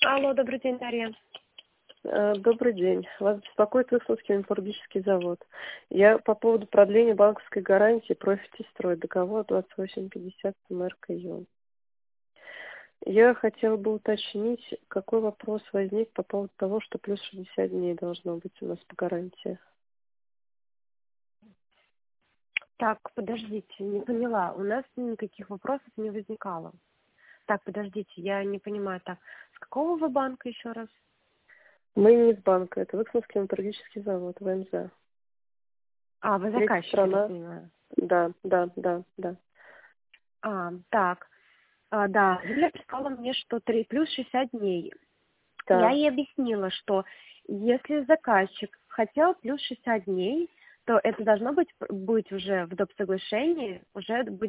Алло, добрый день, Дарья. Добрый день. Вас беспокоит Выхлопский металлургический завод. Я по поводу продления банковской гарантии «Профитстрой», договор 2850 МРКЮ. Я хотела бы уточнить, какой вопрос возник по поводу того, что плюс 60 дней должно быть у нас по гарантии. Так, подождите, не поняла. У нас никаких вопросов не возникало. Так, подождите, я не понимаю. Так, с какого вы банка еще раз? Мы не из банка, это Выхлопский металлургический завод, ВМЗ. А, вы Третья заказчик, я страна. понимаю. Да. Так. Да, Юля писала мне, что 3 плюс 60 дней. Я Да. ей объяснила, что если заказчик хотел плюс 60 дней, то это должно быть уже в доп. Соглашении, уже быть.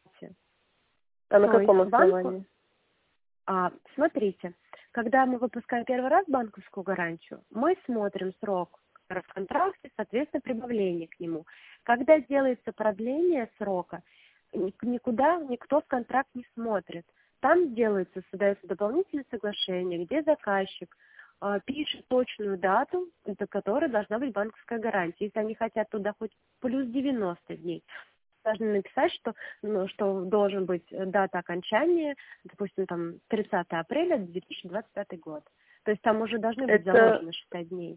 А на То есть каком банку. основании? Смотрите, когда мы выпускаем первый раз банковскую гарантию, мы смотрим срок в контракте, соответственно, прибавление к нему. Когда делается продление срока, никуда никто в контракт не смотрит. Там создается дополнительное соглашение, где заказчик пишет точную дату, до которой должна быть банковская гарантия. Если они хотят туда хоть плюс 90 дней, должны написать, что должен быть дата окончания, допустим, там 30 апреля 2025 год. То есть там уже должны быть заложены 60 дней.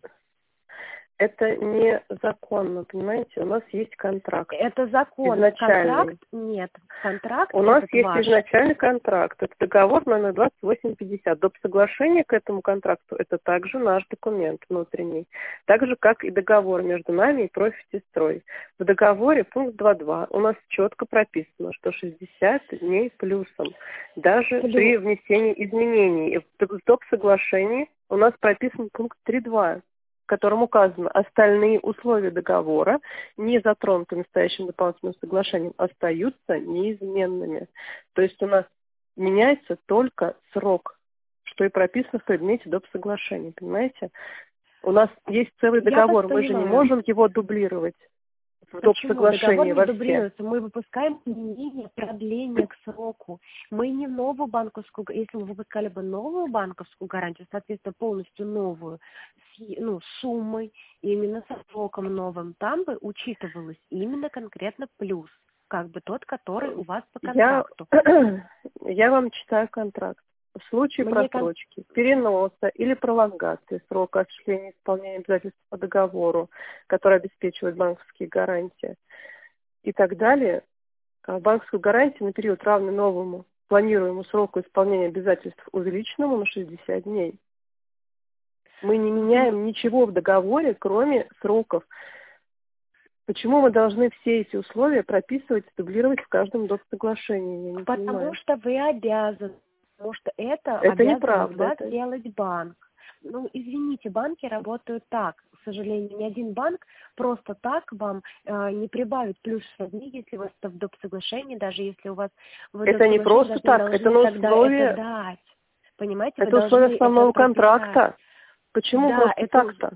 Это незаконно, понимаете? У нас есть контракт. Это закон. Изначальный. Контракт нет. Контракт У нас есть ваш. изначальный контракт. Это договор номер 2850. Доп. Соглашение к этому контракту – это также наш документ внутренний. Так же, как и договор между нами и Профитстрой. В договоре пункт 2.2 у нас четко прописано, что 60 дней плюсом. Даже при внесении изменений. В доп. Соглашении у нас прописан пункт 3.2. В котором указано, остальные условия договора, не затронутые настоящим дополнительным соглашением, остаются неизменными. То есть у нас меняется только срок, что и прописано в предмете доп. Соглашения, понимаете? У нас есть целый договор, мы же не можем его дублировать в доп. Соглашении Договор не во все. дублируется. Мы выпускаем изменения, продление к сроку. Мы не новую банковскую, если мы выпускали бы новую банковскую гарантию, соответственно, полностью новую, с суммой, именно со сроком новым, там бы учитывалось именно конкретно плюс, как бы тот, который у вас по контракту. Я вам читаю контракт. В случае просрочки, переноса или пролонгации срока осуществления исполнения обязательств по договору, который обеспечивает банковские гарантии и так далее, банковскую гарантию на период, равный новому планируемому сроку исполнения обязательств, увеличенному на 60 дней. Мы не меняем ничего в договоре, кроме сроков. Почему мы должны все эти условия прописывать, дублировать в каждом доп. Соглашении? Я не понимаю. Потому что вы обязаны. Потому что это неправда. Вас делать банк. Извините, банки работают так. К сожалению, ни один банк просто так вам не прибавит плюс 6 дней, если у вас это в доп. Соглашении, даже если у вас... Это не просто так, это на условие... Это дать. Понимаете? Это условие основного контракта. Почему просто так-то?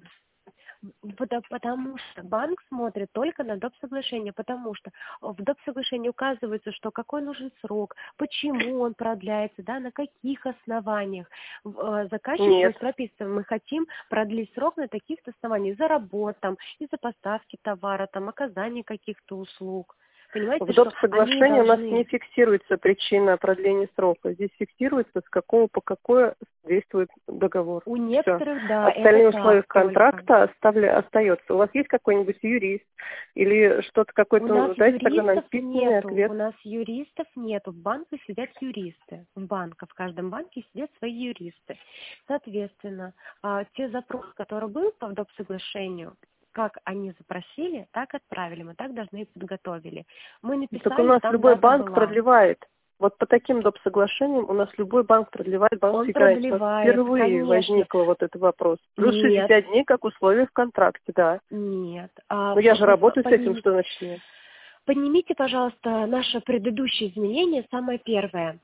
Потому что банк смотрит только на доп. Соглашение, потому что в доп. Соглашении указывается, что какой нужен срок, почему он продляется, на каких основаниях. Заказчик прописывает, мы хотим продлить срок на таких-то основаниях, из-за работ, из-за поставки товара, оказания каких-то услуг. Понимаете, в доп. Соглашении у нас не фиксируется причина продления срока. Здесь фиксируется, с какого по какое действует договор. У некоторых, Остальные условия контракта остается. У вас есть какой-нибудь юрист или что-то какой-то? Дайте тогда нам письменный ответ. У нас юристов нету. В банке сидят юристы. В каждом банке сидят свои юристы. Соответственно, те запросы, которые были по доп. Соглашению, как они запросили, так отправили. Мы так должны и подготовили. Мы написали, так у нас любой банк продлевает. Вот по таким доп. Соглашениям у нас любой банк продлевает банковские гарантии. У нас впервые возникл вот этот вопрос. Плюс 60 дней, как условие в контракте, да. Нет. Я же работаю с этим, что значит нет. Поднимите, пожалуйста, наше предыдущее изменение, самое первое.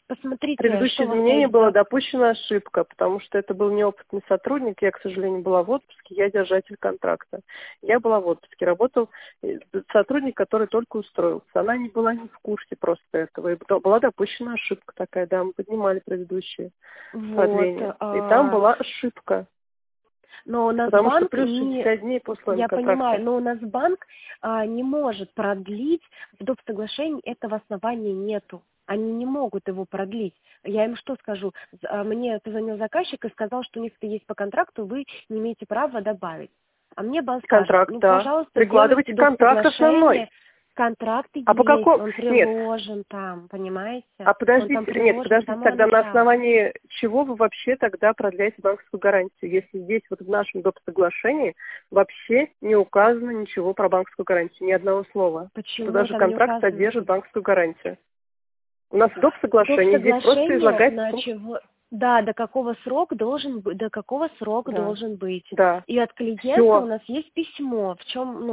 посмотрите, Предыдущее что у вас изменение есть. была допущена ошибка, потому что это был неопытный сотрудник. Я, к сожалению, была в отпуске, я держатель контракта. Я была в отпуске, работал сотрудник, который только устроился. Она не была не в курсе просто этого. И была допущена ошибка такая, да, мы поднимали предыдущее продление. И там была ошибка. Но у нас Потому что банк плюс 60 дней по условиям я контракта. понимаю, но у нас банк не может продлить в доп. Соглашении, этого основания нету. Они не могут его продлить. Я им что скажу? Мне позвонил заказчик и сказал, что у них это есть по контракту, вы не имеете права добавить. А мне банк Контракт, скажет, да. пожалуйста, Прикладывайте делайте доп. контракт основной. Контракт А по есть, какому? он Нет. приложен там, понимаете? А подождите, Он там нет, приложен с подождите, самого тогда на начала. основании чего вы вообще тогда продляете банковскую гарантию, если здесь вот в нашем доп. Соглашении вообще не указано ничего про банковскую гарантию, ни одного слова. Почему Что даже там не контракт указано? содержит банковскую гарантию. У нас в доп. Доп. Соглашении здесь просто Соглашение излагается... на чего? Да, до какого срока должен быть, Да. должен быть. Да. И от клиента Все. у нас есть письмо. В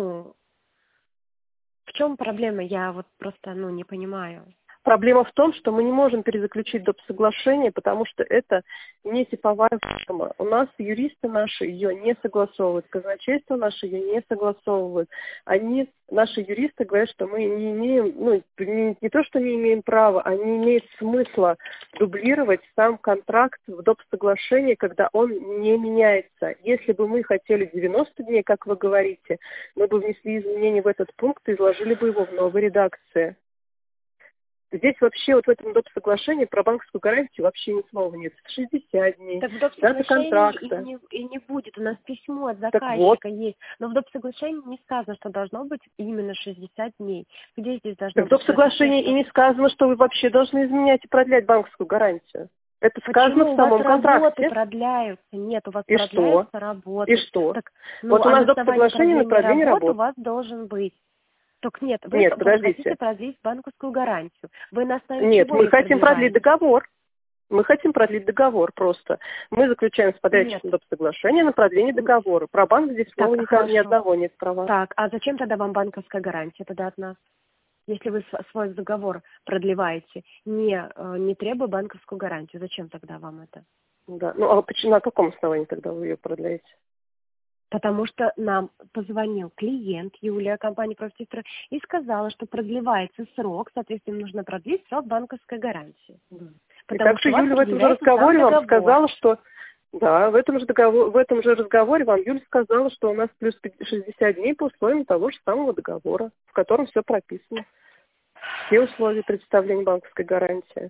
чем проблема? Я вот просто, не понимаю. Проблема в том, что мы не можем перезаключить доп. Соглашение, потому что это не типовая форма. У нас юристы наши ее не согласовывают, казначейство наше ее не согласовывают. Наши юристы говорят, что мы не имеем, не то, что не имеем права, а не имеет смысла дублировать сам контракт в доп. Соглашении, когда он не меняется. Если бы мы хотели 90 дней, как вы говорите, мы бы внесли изменения в этот пункт и изложили бы его в новой редакции. Здесь вообще вот в этом доп. Соглашении про банковскую гарантию вообще ни слова нет. 60 дней, Так в доп. дата Соглашении контракта. и не будет. У нас письмо от Так вот, заказчика есть. Но в доп. Соглашении не сказано, что должно быть именно 60 дней. Где здесь должно так в быть? доп. Соглашении и не сказано, что вы вообще должны изменять и продлять банковскую гарантию. Это сказано Почему в у вас самом работы контракте. продляются? Нет, у вас И продляются что? работы. И что? Так, Вот у а нас на доп. основании Соглашение на продление работ у работ. вас должен быть. Только нет, вы Нет, хотите подождите. продлить банковскую гарантию. Вы на основе Нет, чего мы ее хотим продлить продлеваете? договор. Мы хотим продлить договор просто. Мы заключаем с Нет. подрядчиком доп. Соглашение на продление договора. Про банк здесь Так, слова ни хорошо. одного нет права. Так, а зачем тогда вам банковская гарантия тогда от нас? Если вы свой договор продлеваете, не требуя банковскую гарантию, зачем тогда вам это? Да. А почему, на каком основании тогда вы ее продляете? Потому что нам позвонил клиент, Юлия, компания «Профтистра», и сказала, что продлевается срок, соответственно, нужно продлить срок банковской гарантии. Да. И Потому также что у вас Юля в этом же предъявляется сам разговоре вам договор. сказала, что... Да, в этом же разговоре вам Юля сказала, что у нас плюс 60 дней по условиям того же самого договора, в котором все прописано. Все условия представления банковской гарантии.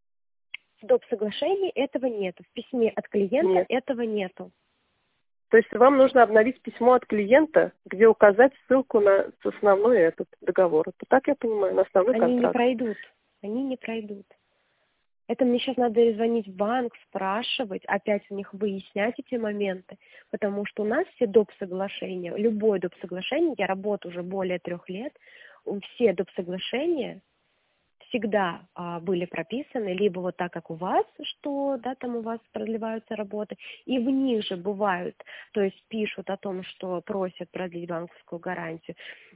В доп. Соглашении этого нету. В письме от клиента Нет. этого нету. То есть вам нужно обновить письмо от клиента, где указать ссылку на основной этот договор. Это так я понимаю, на основной Они контракт. не пройдут. Это мне сейчас надо звонить в банк, спрашивать, опять у них выяснять эти моменты, потому что у нас все доп. Соглашения, любое доп. Соглашение, я работаю уже более 3 лет, все доп. Соглашения всегда были прописаны, либо вот так, как у вас, что, да, там у вас продлеваются работы, и в них же бывают, то есть пишут о том, что просят продлить банковскую гарантию,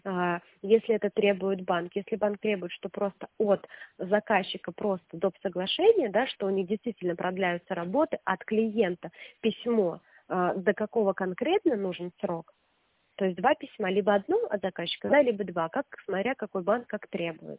если это требует банк, если банк требует, что просто от заказчика просто доп. Соглашение, да, что у них действительно продляются работы, от клиента письмо, до какого конкретно нужен срок, то есть 2 письма, либо одно от заказчика, да, либо 2, смотря какой банк как требует.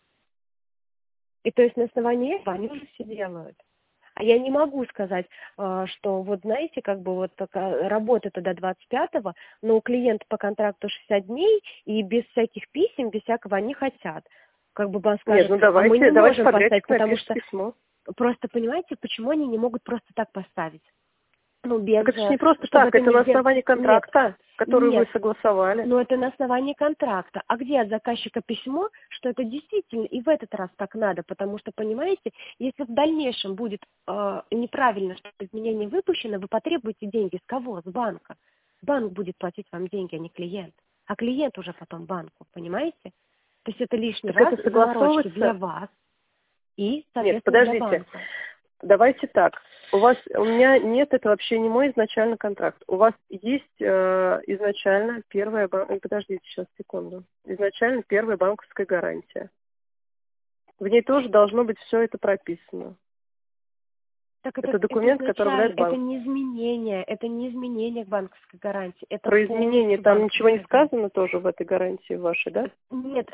И то есть на основании этого они уже все делают. А я не могу сказать, что вот знаете, как бы вот работа-то до 25-го, но у клиента по контракту 60 дней, и без всяких писем, без всякого они хотят. Как бы банк скажет, Нет, давайте, мы не давайте можем поставить, потому напишет что письмо. просто понимаете, почему они не могут просто так поставить? Без... Так это же не просто так, это на основании контракта, который вы согласовали. Но это на основании контракта. А где от заказчика письмо, что это действительно и в этот раз так надо? Потому что, понимаете, если в дальнейшем будет неправильно, что изменение выпущено, вы потребуете деньги с кого? С банка. Банк будет платить вам деньги, а не клиент. А клиент уже потом банку, понимаете? То есть это лишний так раз это заморочки для вас и, соответственно, Нет, подождите. для банка. Давайте так. У меня нет, это вообще не мой изначальный контракт. У вас есть изначально подождите сейчас, секунду. Изначально первая банковская гарантия. В ней тоже должно быть все это прописано. Так Это документ, который выдает банк. это не изменение к банковской гарантии. Это Про изменения там ничего не гарантия. сказано тоже в этой гарантии вашей, да? Нет,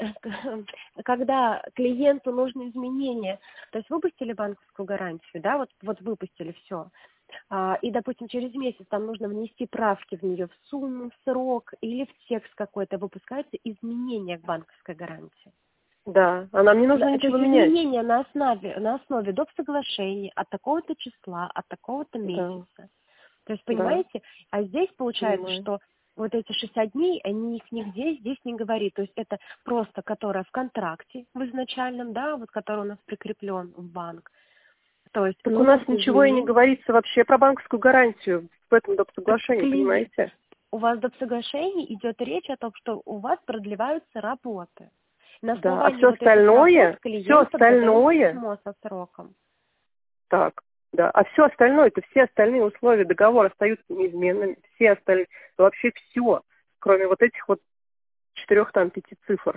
когда клиенту нужно изменение, то есть выпустили банковскую гарантию, да, вот выпустили все, и, допустим, через месяц там нужно внести правки в нее в сумму, в срок или в текст какой-то, выпускается изменение к банковской гарантии. Да, а нам не нужно ничего менять. Изменения на основе доп. Соглашений от такого-то числа, от такого-то месяца. Да. То есть, понимаете, а здесь получается, что вот эти 60 дней, они их нигде здесь не говорит. То есть это просто, которая в контракте в изначальном, да, вот который у нас прикреплен в банк. То есть, так у нас ничего и не говорится вообще про банковскую гарантию в этом доп. Соглашении, понимаете? У вас доп. Соглашении идет речь о том, что у вас продлеваются работы. Да, а все остальное, письмо со сроком. Так, да, а все остальное, это все остальные условия договора остаются неизменными, все остальные, вообще все, кроме вот этих вот 4-5 цифр.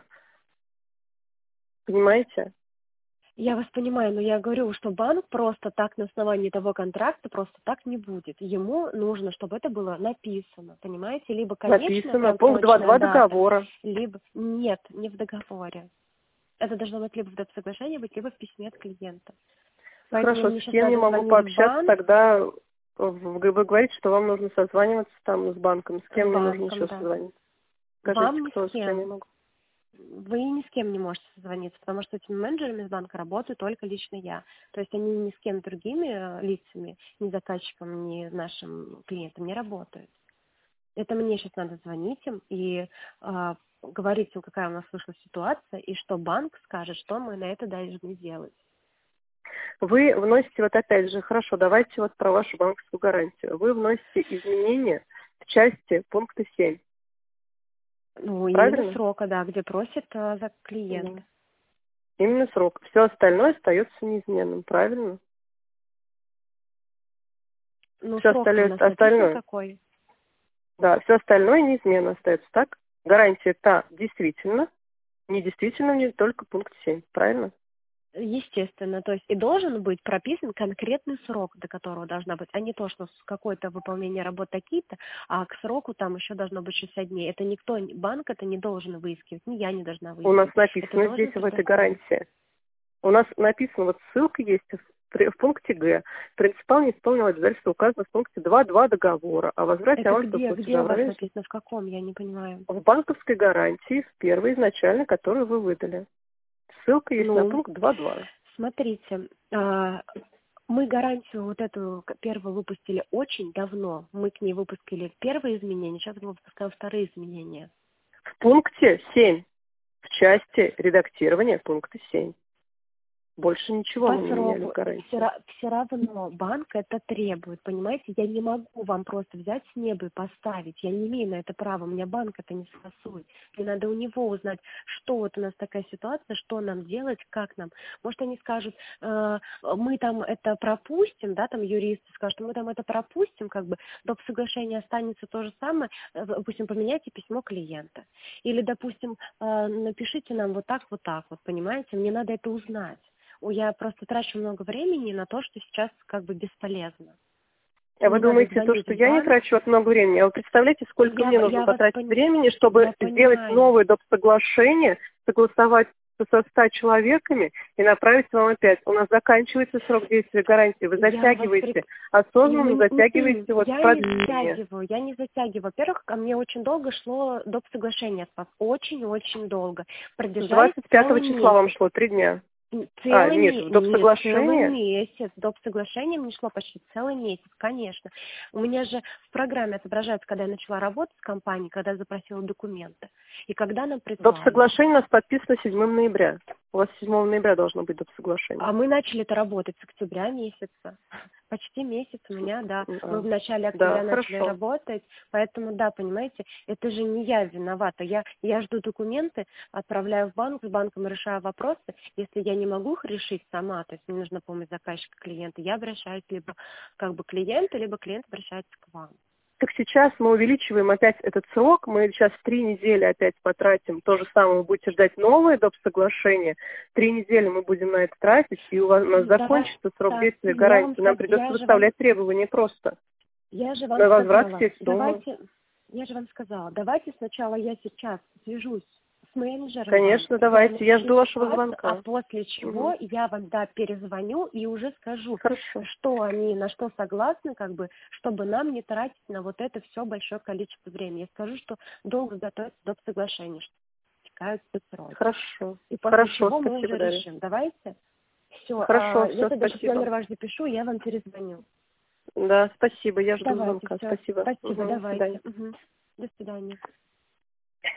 Понимаете? Я вас понимаю, но я говорю, что банк просто так на основании того контракта просто так не будет. Ему нужно, чтобы это было написано, понимаете? Либо конечная написано, пункт 2.2 договора. Либо нет, не в договоре. Это должно быть либо в доп-соглашении быть, либо в письме от клиента. Хорошо, с кем я могу пообщаться тогда? Вы говорите, что вам нужно созваниваться там с банком. С кем мне нужно еще созвониться? Скажите, кто, с кем я могу? Вы ни с кем не можете созвониться, потому что этими менеджерами из банка работаю только лично я. То есть они ни с кем другими лицами, ни заказчиком, ни нашим клиентом не работают. Это мне сейчас надо звонить им и говорить им, какая у нас вышла ситуация, и что банк скажет, что мы на это должны делать. Вы вносите, вот опять же, хорошо, давайте вот про вашу банковскую гарантию. Вы вносите изменения в части пункта 7. Ну, правильно? Именно срока, да, где просит за клиент. Да. Именно срок. Все остальное остается неизменным, правильно? Ну, все остальное какой? Да, все остальное неизменно остается, так? Гарантия та действительно, недействительно не только пункт 7, правильно? Естественно, то есть и должен быть прописан конкретный срок, до которого должна быть, а не то, что какое-то выполнение работ такие-то, а к сроку там еще должно быть 60 дней. Это никто, банк это не должен выискивать, ни я не должна выискивать. У нас написано здесь в этой гарантии. У нас написано, вот ссылка есть в пункте Г. Принципал не исполнил обязательства, указано в пункте 2.2 договора о возврате авансового платежа. Где у вас написано, в каком, я не понимаю. В банковской гарантии, в первой изначально, которую вы выдали. Ссылка есть на пункт 2.2. Смотрите, мы гарантию вот эту первую выпустили очень давно. Мы к ней выпустили первые изменения, сейчас мы выпускаем вторые изменения. В пункте 7, в части редактирования пункта 7. Больше ничего мы не меняли в гарантии. Все равно банк это требует, понимаете? Я не могу вам просто взять с неба и поставить. Я не имею на это права, у меня банк это не согласует. Мне надо у него узнать, что вот у нас такая ситуация, что нам делать, как нам. Может, они скажут, мы там это пропустим, да, там юристы скажут, мы там это пропустим, как бы, доп. Соглашение останется то же самое, допустим, поменяйте письмо клиента. Или, допустим, напишите нам вот так, понимаете? Мне надо это узнать. Я просто трачу много времени на то, что сейчас как бы бесполезно. А вы думаете, то, что я не трачу много времени? А вы представляете, сколько мне нужно потратить времени, чтобы сделать новое доп. Соглашение, согласовать со 100 человеками и направить вам опять? У нас заканчивается срок действия гарантии. Вы затягиваете, осознанно затягиваете продление. Я не затягиваю. Во-первых, ко мне очень долго шло доп. Соглашение от вас. Очень-очень долго. С 25 числа вам шло 3 дня. Целый месяц. Доп. Соглашение мне шло почти целый месяц, конечно. У меня же в программе отображается, когда я начала работать с компанией, когда я запросила документы. И когда нам прислали. Доп. Соглашение у нас подписано 7 ноября. У вас 7 ноября должно быть доп. Соглашение. А мы начали это работать с октября месяца. Почти месяц у меня, да. Мы в начале октября начали работать. Поэтому, да, понимаете, это же не я виновата. Я жду документы, отправляю в банк, с банком решаю вопросы. Если я не могу их решить сама, то есть мне нужна помощь заказчика клиента, я обращаюсь либо как бы к клиенту, либо клиент обращается к вам. как сейчас мы увеличиваем опять этот срок, мы сейчас 3 недели опять потратим, то же самое, вы будете ждать новое доп. Соглашение, 3 недели мы будем на это тратить, и у нас закончится срок действия гарантии, нам придется выставлять требования просто. Я же вам на возврат сказала, всех сумм. я же вам сказала, давайте сначала я сейчас свяжусь с менеджером. Конечно, давайте, я жду вашего звонка. А после чего я вам, перезвоню и уже скажу, Хорошо. что они, на что согласны, чтобы нам не тратить на вот это все большое количество времени. Я скажу, что долго готовится доп. Соглашение, что текаются сроки. Хорошо. И после Хорошо, чего мы спасибо, уже Дарья. решим. Давайте. Все. Хорошо, Я тогда спасибо. номер ваш запишу, я вам перезвоню. Да, спасибо, я жду Давайте, звонка. всё. Спасибо. Спасибо, До давайте. свидания. До свидания.